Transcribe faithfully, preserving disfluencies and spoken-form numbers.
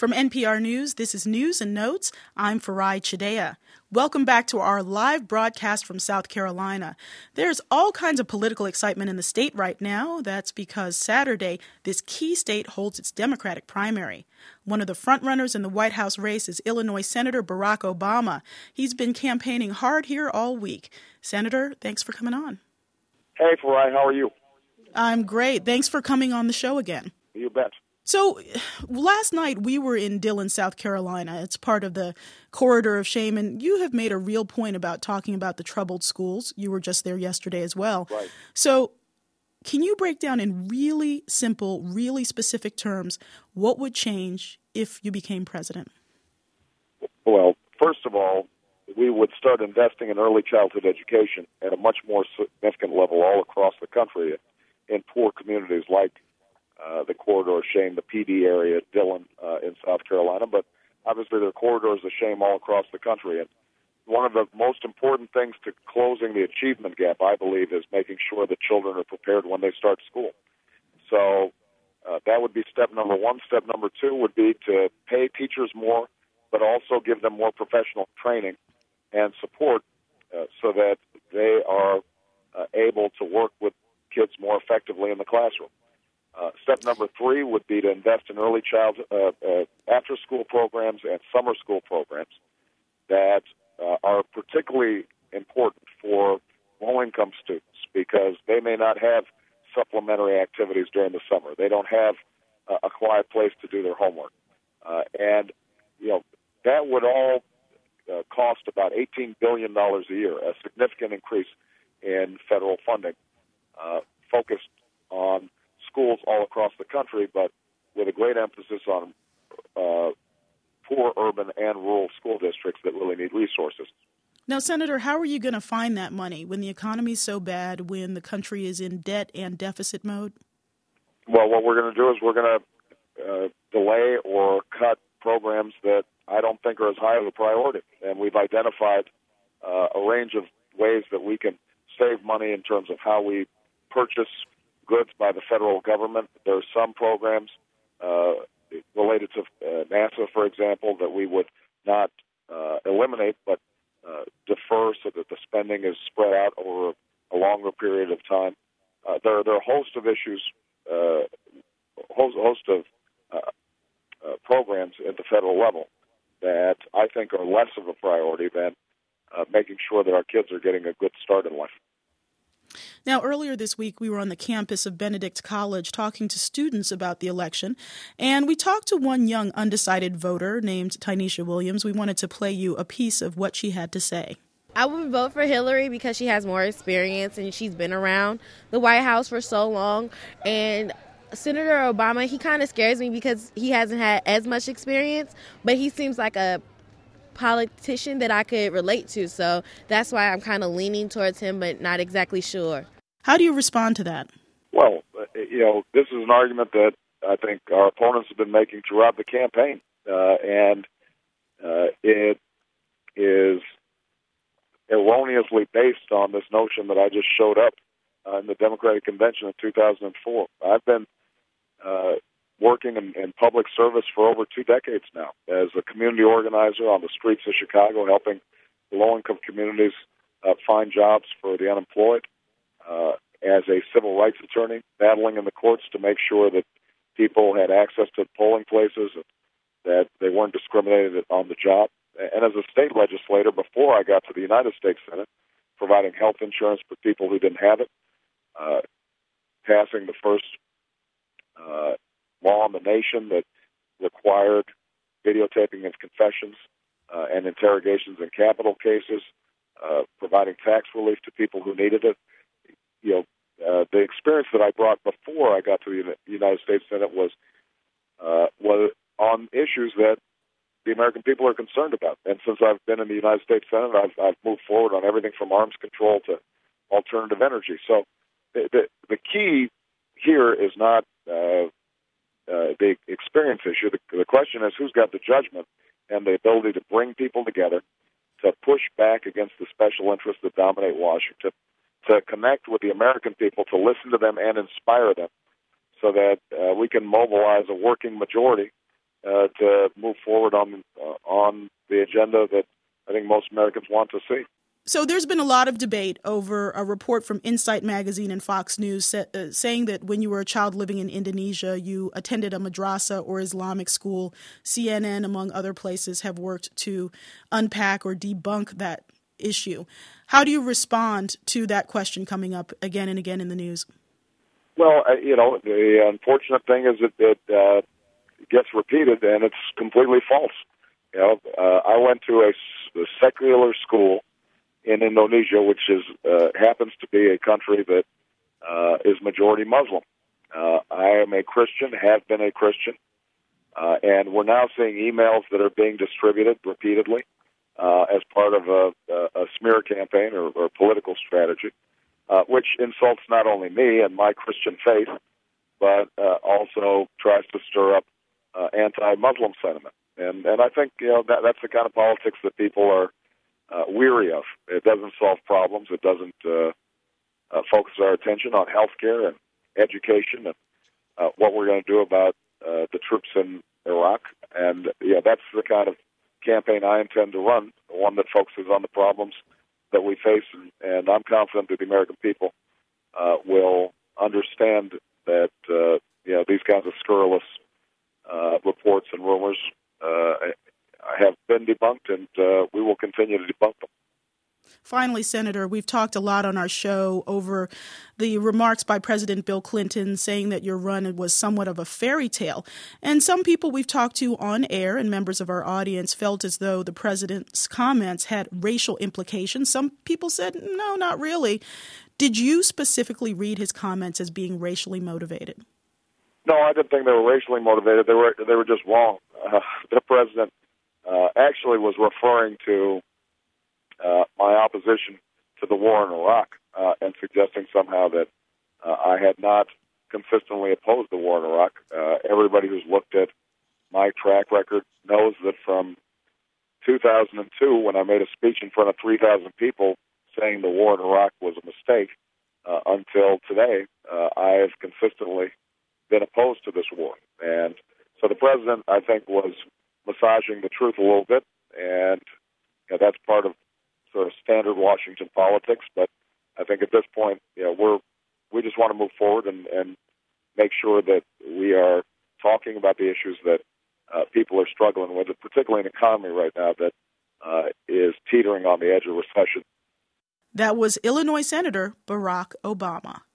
From N P R News, this is News and Notes. I'm Farai Chideya. Welcome back to our live broadcast from South Carolina. There's all kinds of political excitement in the state right now. That's because Saturday, this key state holds its Democratic primary. One of the frontrunners in the White House race is Illinois Senator Barack Obama. He's been campaigning hard here all week. Senator, thanks for coming on. Hey, Farai, how are you? I'm great. Thanks for coming on the show again. You bet. So last night we were in Dillon, South Carolina. It's part of the Corridor of Shame, and you have made a real point about talking about the troubled schools. You were just there yesterday as well. Right. So can you break down in really simple, really specific terms what would change if you became president? Well, first of all, we would start investing in early childhood education at a much more significant level all across the country in poor communities like Uh, the Corridor of Shame, the P D area, Dillon uh, in South Carolina, but obviously there are corridors of shame all across the country. And one of the most important things to closing the achievement gap, I believe, is making sure that children are prepared when they start school. So uh, that would be step number one. Step number two would be to pay teachers more, but also give them more professional training and support uh, so that they are uh, able to work with kids more effectively in the classroom. Uh, step number three would be to invest in early child uh, uh, after-school programs and summer school programs that uh, are particularly important for low-income students because they may not have supplementary activities during the summer. They don't have uh, a quiet place to do their homework. Uh, and, you know, that would all uh, cost about eighteen billion dollars a year, a significant increase in federal funding uh, focused on schools all across the country, but with a great emphasis on uh, poor urban and rural school districts that really need resources. Now, Senator, how are you going to find that money when the economy is so bad, when the country is in debt and deficit mode? Well, what we're going to do is we're going to uh, delay or cut programs that I don't think are as high of a priority. And we've identified uh, a range of ways that we can save money in terms of how we purchase goods by the federal government. There are some programs uh, related to uh, NASA, for example, that we would not uh, eliminate but uh, defer so that the spending is spread out over a longer period of time. Uh, there, there are a host of issues, uh, host, host of uh, uh, programs at the federal level that I think are less of a priority than uh, making sure that our kids are getting a good start in life. Now, earlier this week, we were on the campus of Benedict College talking to students about the election, and we talked to one young undecided voter named Tynesha Williams. We wanted to play you a piece of what she had to say. I would vote for Hillary because she has more experience and she's been around the White House for so long. And Senator Obama, he kind of scares me because he hasn't had as much experience, but he seems like a politician that I could relate to. So that's why I'm kind of leaning towards him, but not exactly sure. How do you respond to that? Well, you know, this is an argument that I think our opponents have been making throughout the campaign. Uh, and uh, it is erroneously based on this notion that I just showed up uh, in the Democratic Convention in two thousand four. I've been uh, working in, in public service for over two decades now as a community organizer on the streets of Chicago, helping low-income communities uh, find jobs for the unemployed, uh, as a civil rights attorney, battling in the courts to make sure that people had access to polling places, that they weren't discriminated on the job, and as a state legislator before I got to the United States Senate, providing health insurance for people who didn't have it, uh, passing the first uh, law in the nation that required videotaping of confessions uh, and interrogations in capital cases, uh, providing tax relief to people who needed it. You know, uh, the experience that I brought before I got to the United States Senate was uh, was on issues that the American people are concerned about. And since I've been in the United States Senate, I've, I've moved forward on everything from arms control to alternative energy. So the, the, the key here is not uh, uh, the experience issue. The, the question is who's got the judgment and the ability to bring people together, to push back against the special interests that dominate Washington, to connect with the American people, to listen to them and inspire them so that uh, we can mobilize a working majority uh, to move forward on uh, on the agenda that I think most Americans want to see. So there's been a lot of debate over a report from Insight Magazine and Fox News sa- uh, saying that when you were a child living in Indonesia, you attended a madrasa or Islamic school. C N N, among other places, have worked to unpack or debunk that issue. How do you respond to that question coming up again and again in the news? Well, uh, you know, the unfortunate thing is that it uh, gets repeated, and it's completely false. You know, uh, I went to a, a secular school in Indonesia, which is uh, happens to be a country that uh, is majority Muslim. Uh, I am a Christian, have been a Christian, uh, and we're now seeing emails that are being distributed repeatedly uh, as part of a, a, a smear campaign or, or political strategy, uh, which insults not only me and my Christian faith, but uh, also tries to stir up uh, anti-Muslim sentiment. And and I think you know that that's the kind of politics that people are Uh, weary of. It doesn't solve problems. It doesn't uh, uh, focus our attention on healthcare and education and uh, what we're going to do about uh, the troops in Iraq. And yeah, that's the kind of campaign I intend to run, one that focuses on the problems that we face. And, and I'm confident that the American people uh, will understand that uh, you know these kinds of scurrilous uh, reports and rumors uh, have been debunked, and uh, we will continue to debunk them. Finally, Senator, we've talked a lot on our show over the remarks by President Bill Clinton saying that your run was somewhat of a fairy tale. And some people we've talked to on air and members of our audience felt as though the president's comments had racial implications. Some people said, no, not really. Did you specifically read his comments as being racially motivated? No, I didn't think they were racially motivated. They were they were just wrong. Uh, the president Uh, actually was referring to uh, my opposition to the war in Iraq uh, and suggesting somehow that uh, I had not consistently opposed the war in Iraq. Uh, everybody who's looked at my track record knows that from two thousand two, when I made a speech in front of three thousand people saying the war in Iraq was a mistake, uh, until today, uh, I have consistently been opposed to this war. And so the president, I think, was massaging the truth a little bit, and you know, that's part of sort of standard Washington politics. But I think at this point, you know, we're we just want to move forward and, and make sure that we are talking about the issues that uh, people are struggling with, particularly an economy right now that uh, is teetering on the edge of recession. That was Illinois Senator Barack Obama.